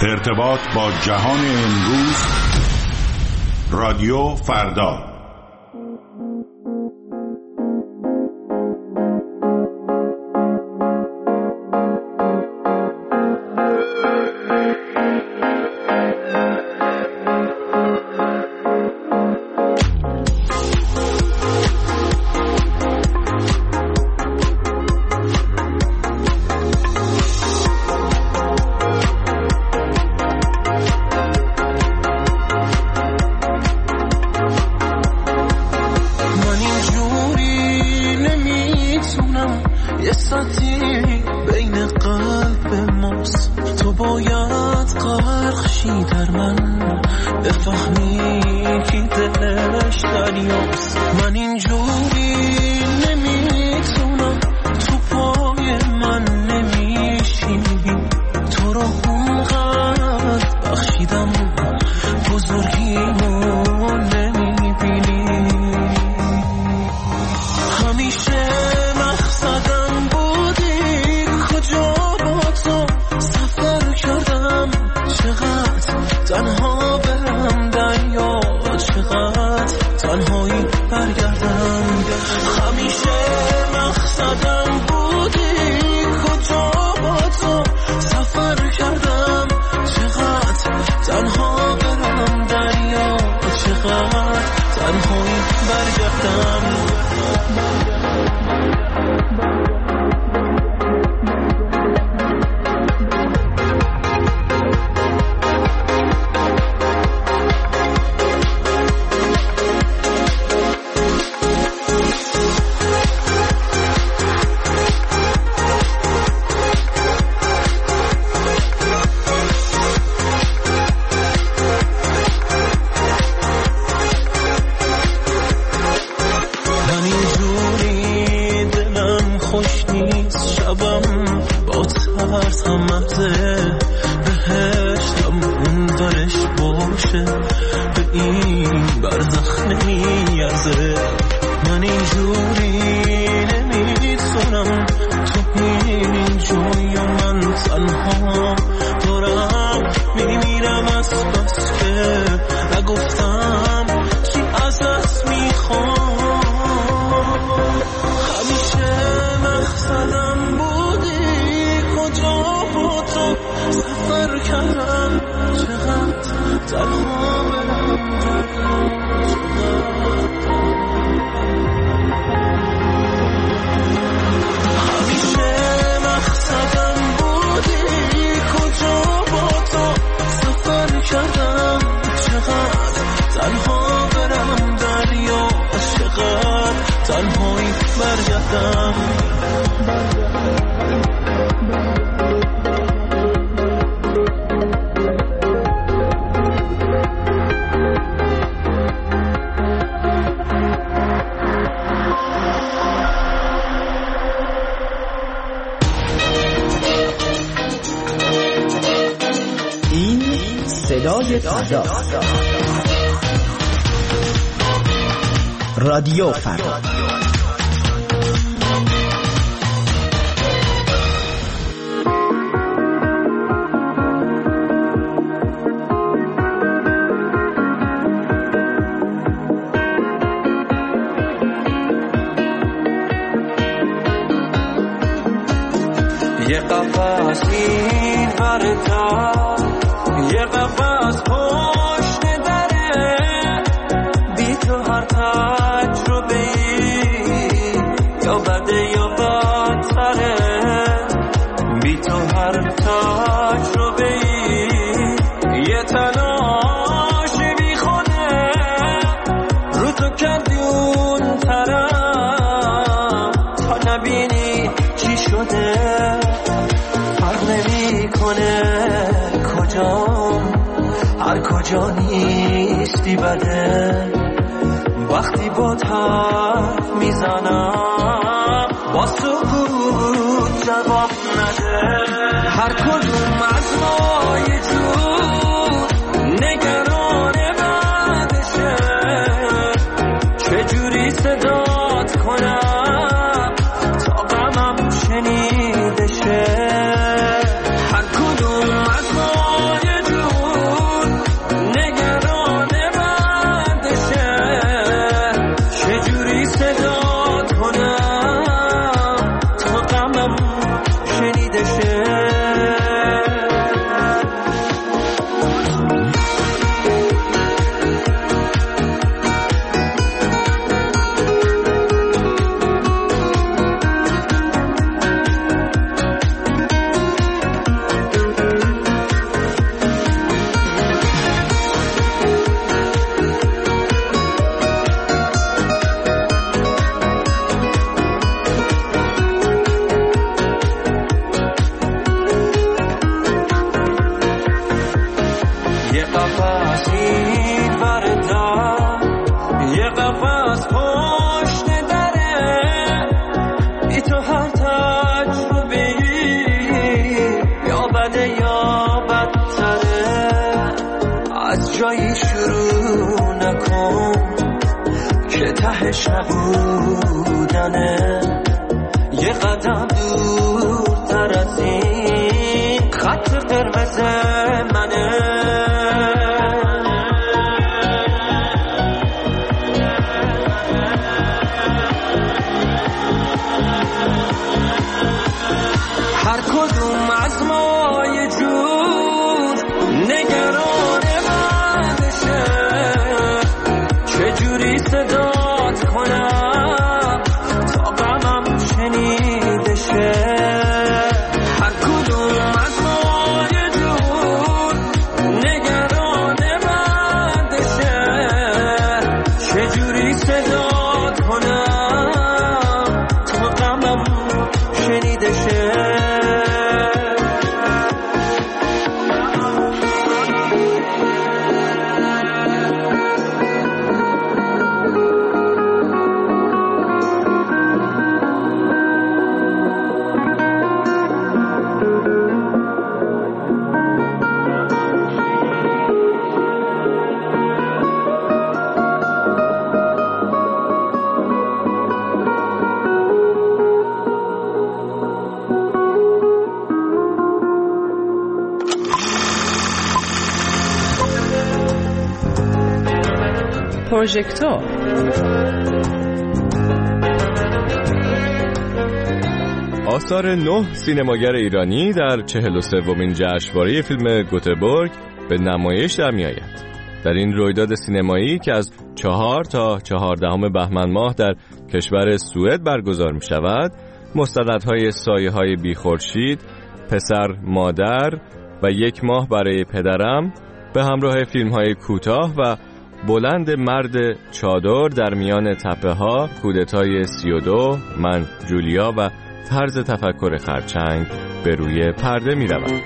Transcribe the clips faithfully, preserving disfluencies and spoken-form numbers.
ارتباط با جهان امروز، رادیو فردا. رادیو فردا. یه قفص این ورتا، یه قفص پشت دره، بی تو هر تجربه‌ای یا بده یا بدتره، بی تو هر تجربه‌ای یه تلاش بی خوده، رو تو کردی اون طرف تا نبینی چی شده. فرق نمی کنه کجام، هر کجا نیستی بده. وقتی با حرف میزنم با سکوت جواب نده. هر کدوم از ما یه جور نگران بعدشه، چجوری صدات کنم تا غمم شنیده شه. هر کدوم از ما یه یا بدتره. از جایی شروع نکن که تهش نبودنه. یه قدم دورتر از این خط قرمز منه. هر کدوم از ما یه جور نگران بعدشه. چجوری صدات کنم تا غمم شنیده شه. هر کدوم از ما یه جور نگران بعدشه. چجوری صدات کنم تا غمم شنیده شه. پروژکتور آثار نه سینماگر ایرانی در چهل و سومین جشنواره فیلم گوتهبورگ به نمایش در می آید. در این رویداد سینمایی که از چهار تا چهاردهم بهمن ماه در کشور سوئد برگزار می شود، مستندهای سایه‌های بی‌خورشید، پسر مادر و یک ماه برای پدرم به همراه فیلم‌های کوتاه و بلند مرد چادر در میان تپه ها، کودتای سی و دو، من جولیا و طرز تفکر خرچنگ به روی پرده می روند.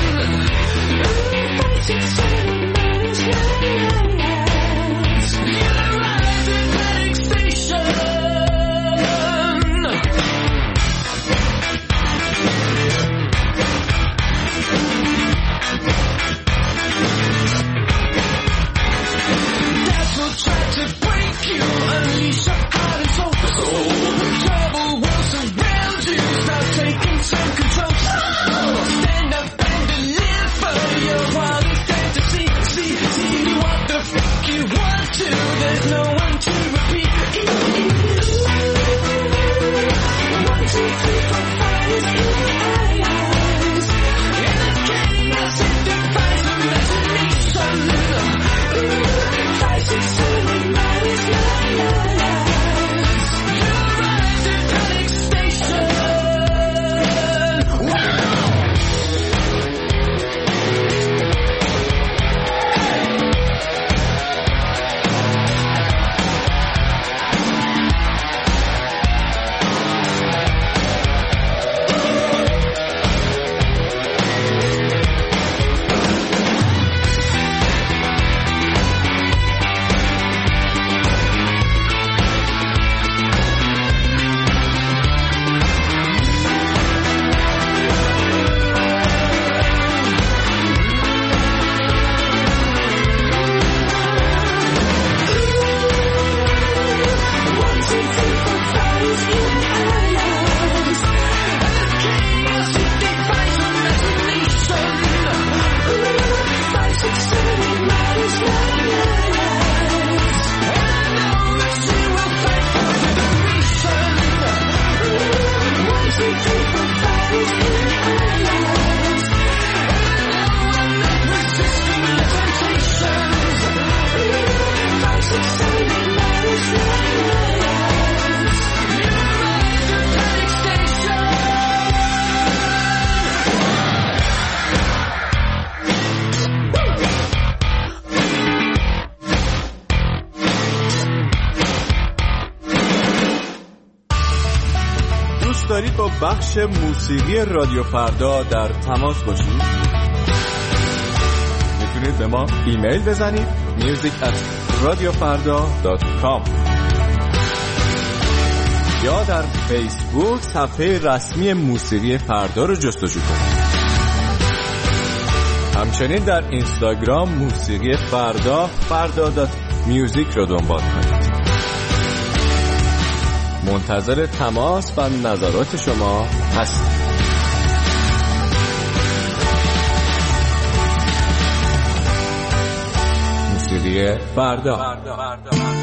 Yeah. بخش موسیقی رادیو فردا در تماس باشید، میتونید به ما ایمیل بزنید میوزیک ات رادیو فردا دات کام یا در فیسبوک صفحه رسمی موسیقی فردا رو جستجو کنید. همچنین در اینستاگرام موسیقی فردا فردا دات میوزیک رو دنبال کنید. منتظر تماس و نظرات شما هستم. موسیقی فردا, فردا. فردا.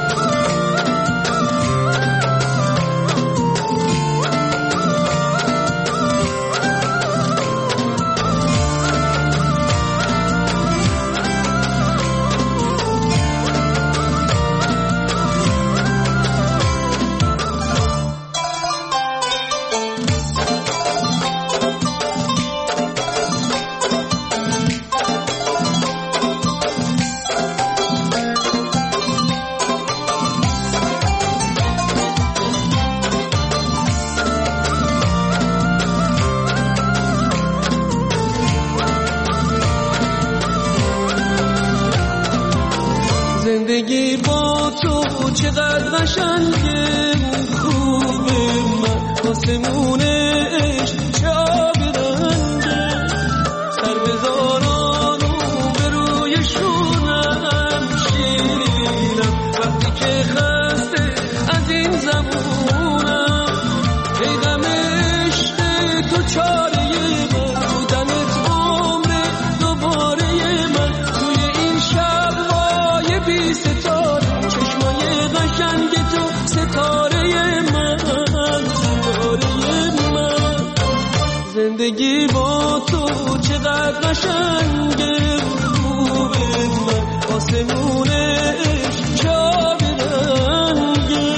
زندگی با تو چقدر قشنگه، خوبه من آسمونه عشق چه آبی رنگه، سر بذاران رو به روی شونم شیرینم، وقتی که خسته از این زمونم، ای غم عشق تو چاره من، بودنت عمر دوباره من، توی این شب‌های بی ستاره، چشمای قشنگ تو ستاره من، ستاره من. زندگی با تو چقدر قشنگه، خوبه من آسمون عشق چه آبی رنگه.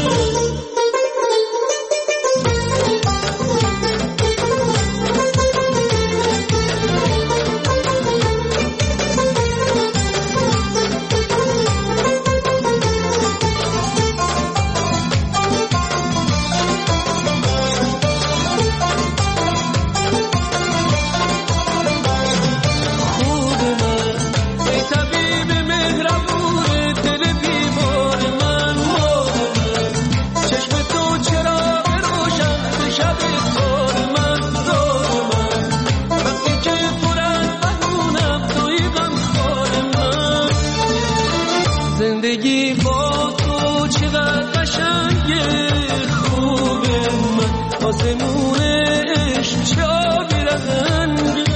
زندگی با تو چقدر قشنگه، خوبه من آسمون عشق چه آبی رنگه.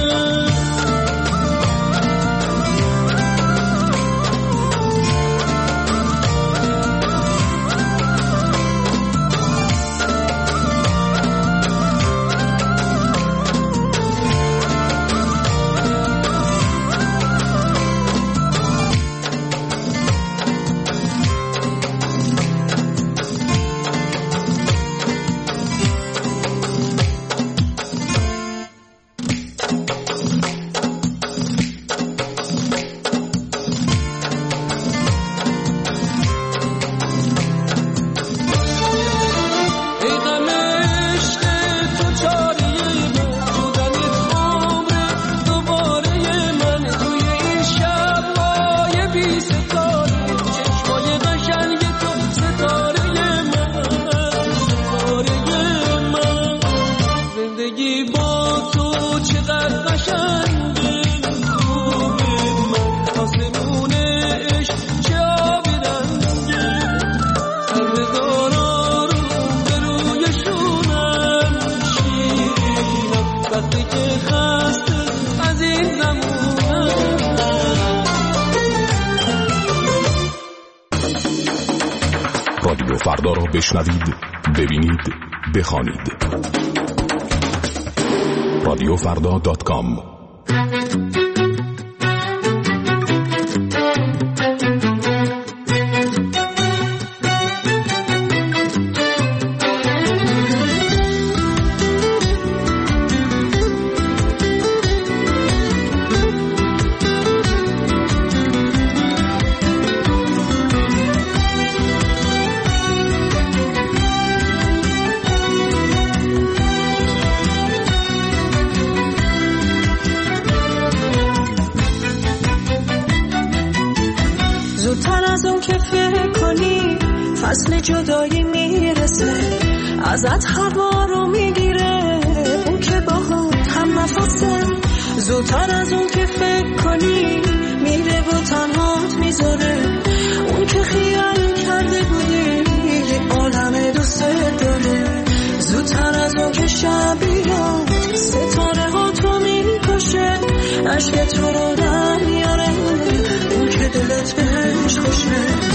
رادیو فردا را بشنوید، ببینید، بخوانید. رادیو فردا دات کام. فصل جدایی میرسه، ازت هوا رو میگیره، اون که باهات هم نفسه، زودتر از اون که فکر کنی میره و تنهات میذاره، اون که خیال کرده بودی یه عالم دوست داره، زودتر از اون که شب بیاد ستاره ها تو میکشه، عشق تو رو در میاره، اون که دلت بهش خوشه.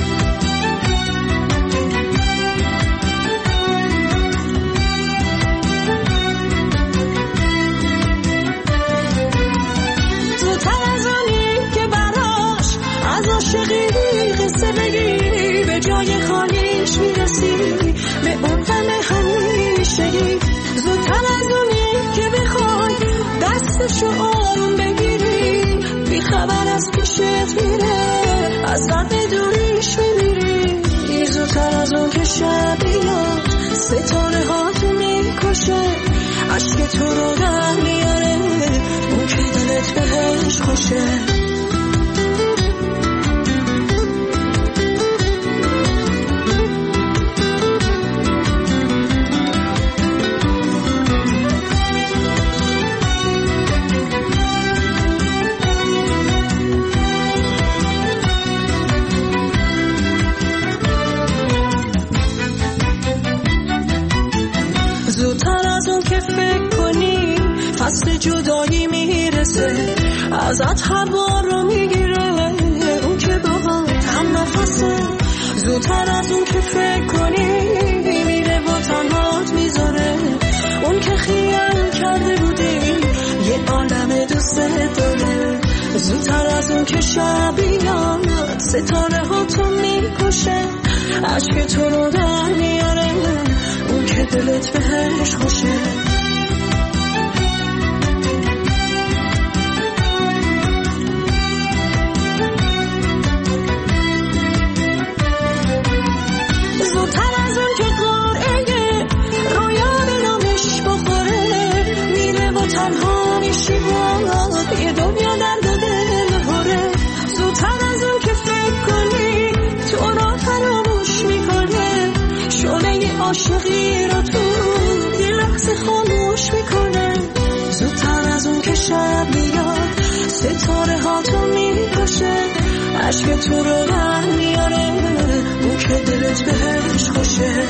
عاشقی قصه بگی، به جای خالیش میرسی، به اون غم همیشگی، زودتر از اونی که بخوای دستشو آروم بگیری، بی خبر از پیشت میره، از غم دوریش میمیری، زودتر از اون که شب بیاد ستاره ها تو میکشه، عشق تو رو در میاره، اون که دلت بهش خوشه. زودتر از اون که فکر کنی فصل جدایی میرسه، ازت هوا رو میگیره، اون که باهات هم نفسه، زودتر از اون که فکر کنی میره و تنهات میذاره، اون که خیال کرده بودی یه عالم دوست داره، زودتر از اون که شب بیاد ستاره ها تو میکشه، عشق تو رو در میاره، اون که دلت بهش خوشه. زودتر از اون که قرعه رویا به نامش بخوره، میره و تنها میشی و یه دنیا درد و دل هره، زودتر از اون که فکر کنی تو را فراموش میکنه، شعله عاشقی رو تو یه لحظه خاموش میکنه، زودتر از اون که شب بیاد ستاره ها تو میکشه، عشق تو رو در میاره، اون که دلت بهش خوشه.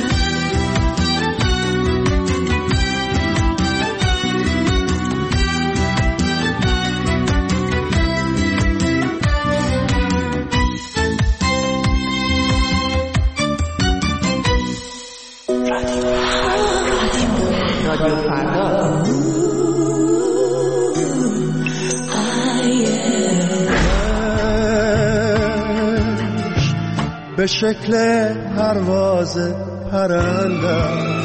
رادیو فردا. به شکل پرواز پرنده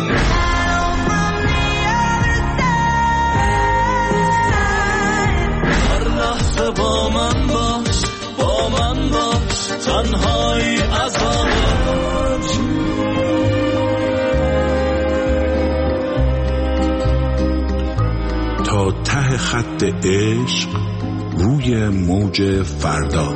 هر لحظه با من باش، با من باش، تنهایی عذابه، تا ته خط عشق روی موج فردا.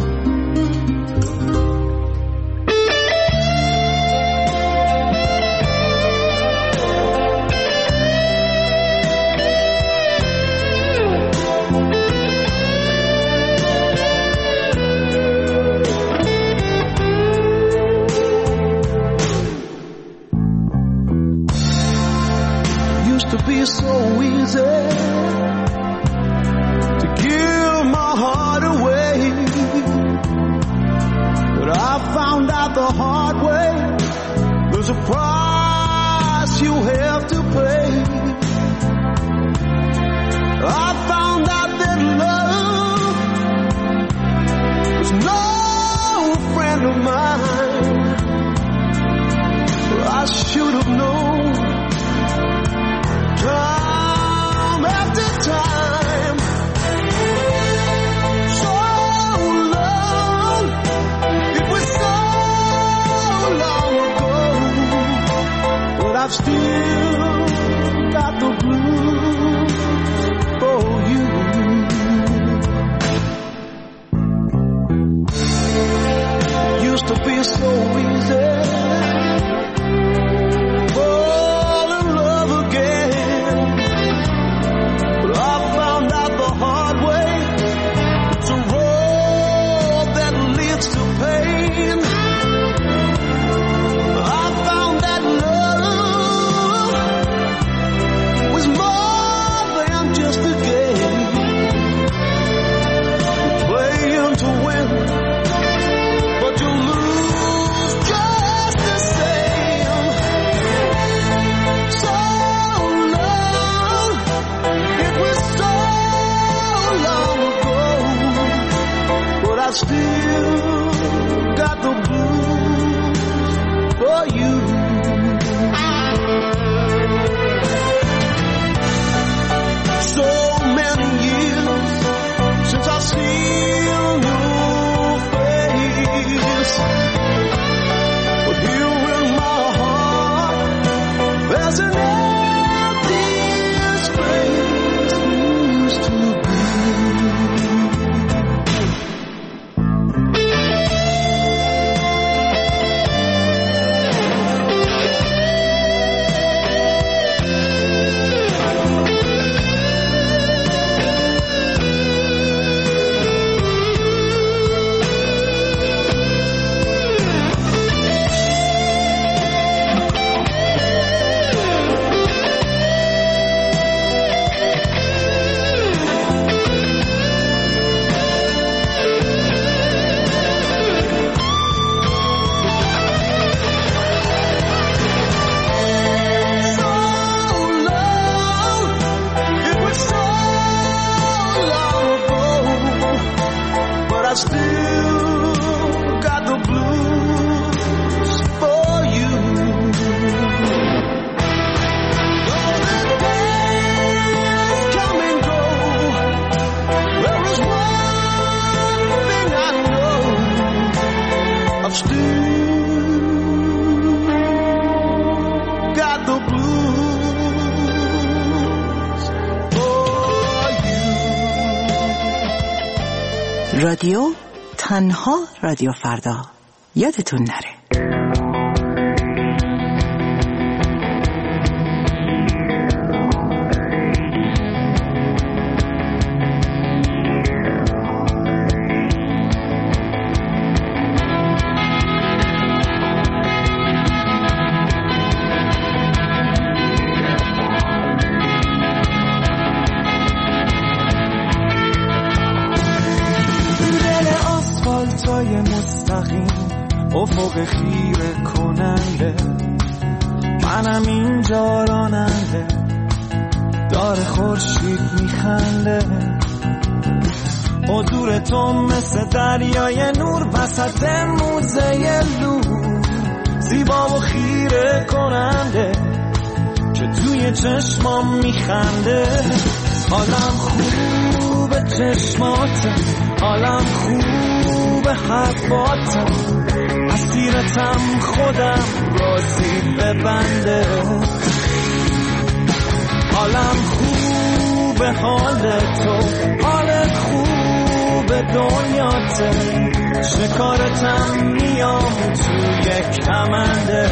to be so easy to give my heart away. still got the blues for you. So many years since I seen your face, but here in my heart there's an empty space used to be. I still got the blues for you. Though the days come and go, there is one thing I know: I've still got the blues for you. رادیو تنها رادیو فردا، یادتون نره. افق خیره کننده منم اینجا راننده، داره خورشید میخنده، حضور تو مثل دریای نور وسط موزه لور، زیبا و خیره کننده که توی چشمام میخنده. حالم خوبه چشماته، حالم خوبه حرفاته، اسیرتم خودم راضی ببنده. حالم خوبه حال تو، حالت خوبه دنیاته، شکارتم میام توی کمنده.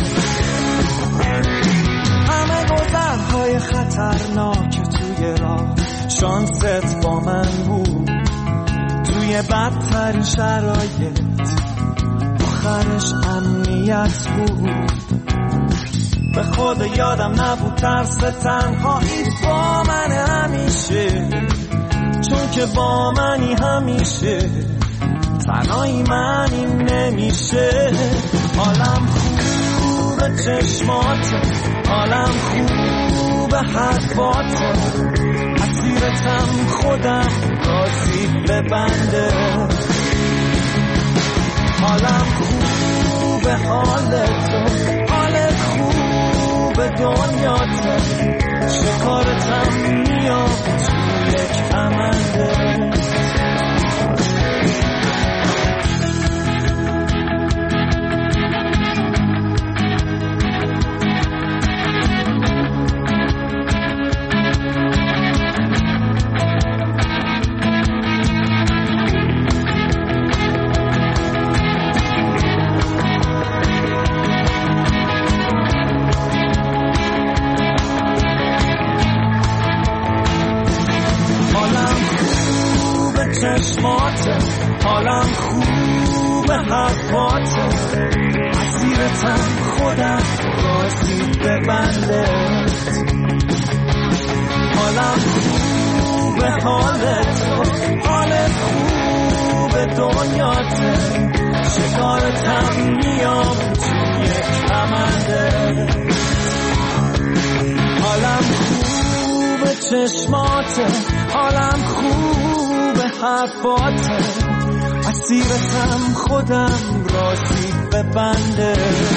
همه گذرهای خطرناک توی راه، شانست با من بود، توی بدترین شرایط آخرش امنیت بود. به خود یادم نبود ترس تنهایی با من همیشه، چون که با منی همیشه، تنهایی منی نمیشه. حالم خوبه چشماته، حالم خوبه حرفاته، اسیرتم خودم راضی ببنده. حالم خوبه حال تو، حالت خوبه دنیاته، شکارتم میام توی کمنده. چشماته، حالم خوبه حرفاته، اسیرتم خودم راضی ببنده. حالم خوبه حالت تو، حالت خوبه دنیاته، شکارتم میام توی کمنده. حالم خوبه چشماته، حالم خوبه حرفاته، اسیرتم خودم راضی ببنده.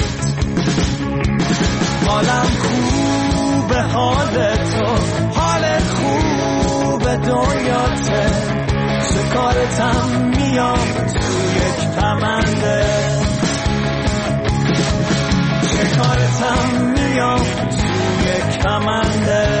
حالم خوبه حال تو، حالت خوبه دنیاته، شکارتم میام تو یک کمنده، شکارتم میام تو یک کمنده.